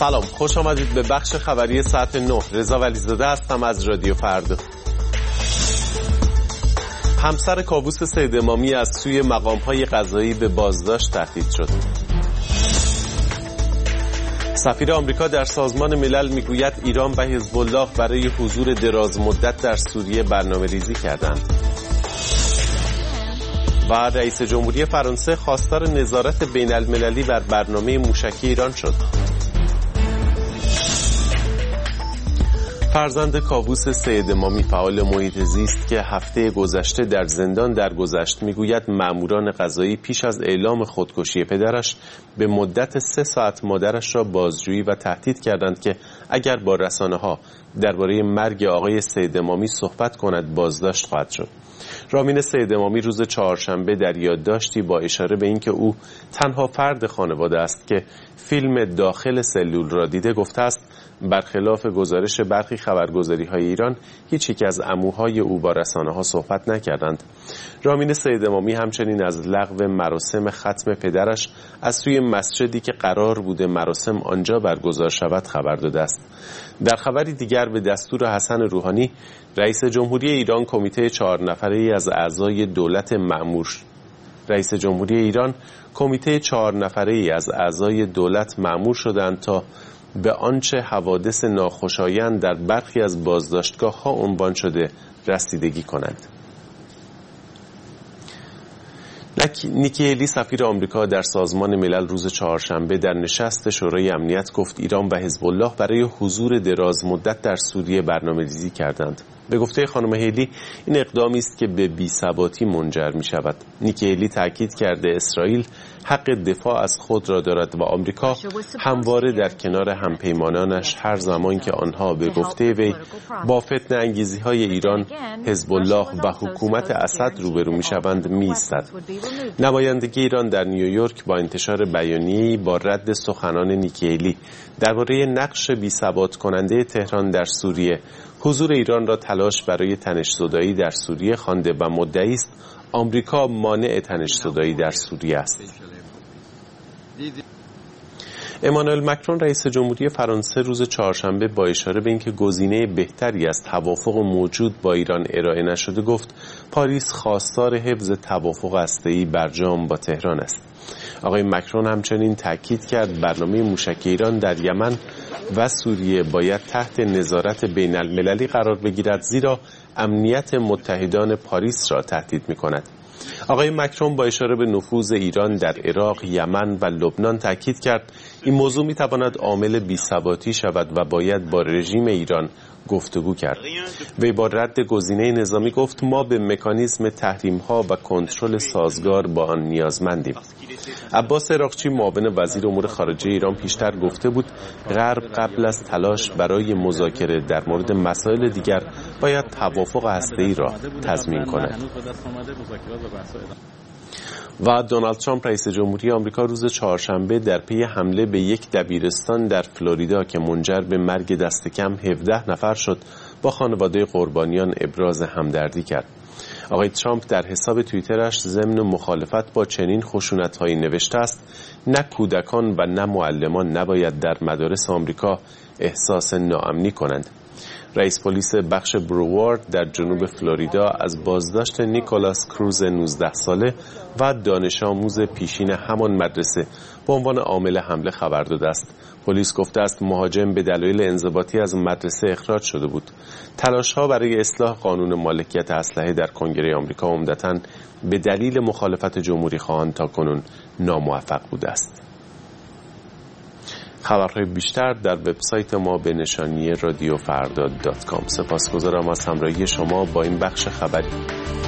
سلام، خوش آمدید به بخش خبری ساعت 9. رضا ولیزاده هستم از رادیو فردا. همسر کاووس سید امامی از سوی مقام‌های قضایی به بازداشت تهدید شد. سفیر آمریکا در سازمان ملل میگوید ایران و حزب الله برای حضور دراز مدت در سوریه برنامه‌ریزی کردند. و رئیس جمهوری فرانسه خواستار نظارت بین المللی بر برنامه موشکی ایران شد. فرزند کاووس سید امامی فعال محیط زیست که هفته گذشته در زندان درگذشت میگوید مأموران قضایی پیش از اعلام خودکشی پدرش به مدت 3 ساعت مادرش را بازجویی و تهدید کردند که اگر با رسانه‌ها درباره مرگ آقای سید امامی صحبت کند بازداشت خواهد شد. رامین سید امامی روز چهارشنبه در یادداشتی با اشاره به اینکه او تنها فرد خانواده است که فیلم داخل سلول را دیده گفته است برخلاف گزارش برخی خبرگزاری‌های ایران هیچ یک از عموهای او با رسانه‌ها صحبت نکردند. رامین سید امامی همچنین از لغو مراسم ختم پدرش از سوی مسجدی که قرار بوده مراسم آنجا برگزار شود خبر داده است. در خبری دیگر به دستور حسن روحانی رئیس جمهوری ایران کمیته 4 نفره‌ای از اعضای دولت مأمور شدند تا به آنچه حوادث ناخوشایند در برخی از بازداشتگاه‌ها عنوان شده رسیدگی کنند. نیکی هلی سفیر آمریکا در سازمان ملل روز چهارشنبه در نشست شورای امنیت گفت ایران و حزب الله برای حضور دراز مدت در سوریه برنامه‌ریزی کردند. به گفته خانم هلی این اقدامی است که به بی‌ثباتی منجر می شود. نیکی هلی تاکید کرده اسرائیل حق دفاع از خود را دارد و آمریکا همواره در کنار همپیمانانش هر زمان که آنها به گفته وی با فتنه انگیزی‌های ایران، حزب الله و حکومت اسد روبرو می‌شوند می‌ایستد. نمایندگی ایران در نیویورک با انتشار بیانیه‌ای با رد سخنان نیکی هلی درباره نقش بی‌ثبات کننده تهران در سوریه حضور ایران را تلاش برای تنش‌زدایی در سوریه خوانده و مدعی است آمریکا مانع تنش‌زدایی در سوریه است. امانوئل مکرون رئیس جمهوری فرانسه روز چهارشنبه با اشاره به اینکه گزینه بهتری از توافق موجود با ایران ارائه نشده گفت پاریس خواستار حفظ توافق هسته‌ای برجام با تهران است. آقای مکرون همچنین تاکید کرد برنامه موشکی ایران در یمن و سوریه باید تحت نظارت بین المللی قرار بگیرد زیرا امنیت متحدان پاریس را تهدید می‌کند. آقای مکرون با اشاره به نفوذ ایران در عراق، یمن و لبنان تاکید کرد این موضوع می‌تواند عامل بی‌ثباتی شود و باید با رژیم ایران گفتگو کرد. وی با رد گزینه نظامی گفت ما به مکانیزم تحریم‌ها و کنترل سازگار با آن نیازمندیم. عباس عراقچی معاون وزیر امور خارجه ایران پیشتر گفته بود غرب قبل از تلاش برای مذاکره در مورد مسائل دیگر باید توافق هسته‌ای را تضمین کند. و دونالد ترامپ رئیس جمهوری آمریکا روز چهارشنبه در پی حمله به یک دبیرستان در فلوریدا که منجر به مرگ دست کم 17 نفر شد با خانواده قربانیان ابراز همدردی کرد. آقای ترامپ در حساب توییترش ضمن مخالفت با چنین خشونت‌هایی نوشته است نه کودکان و نه معلمان نباید در مدارس آمریکا احساس ناامنی کنند. رئیس پلیس بخش برووارد در جنوب فلوریدا از بازداشت نیکولاس کروز 19 ساله و دانش آموز پیشین همان مدرسه به عنوان عامل حمله خبر داده است. پلیس گفته است مهاجم به دلایل انضباطی از مدرسه اخراج شده بود. تلاش‌ها برای اصلاح قانون مالکیت اسلحه در کنگره آمریکا عمدتاً به دلیل مخالفت جمهوری خواهان تاکنون ناموفق بوده است. خبرهای بیشتر در وبسایت ما به نشانی رادیوفردا.com. سپاسگزارم از همراهی شما با این بخش خبری.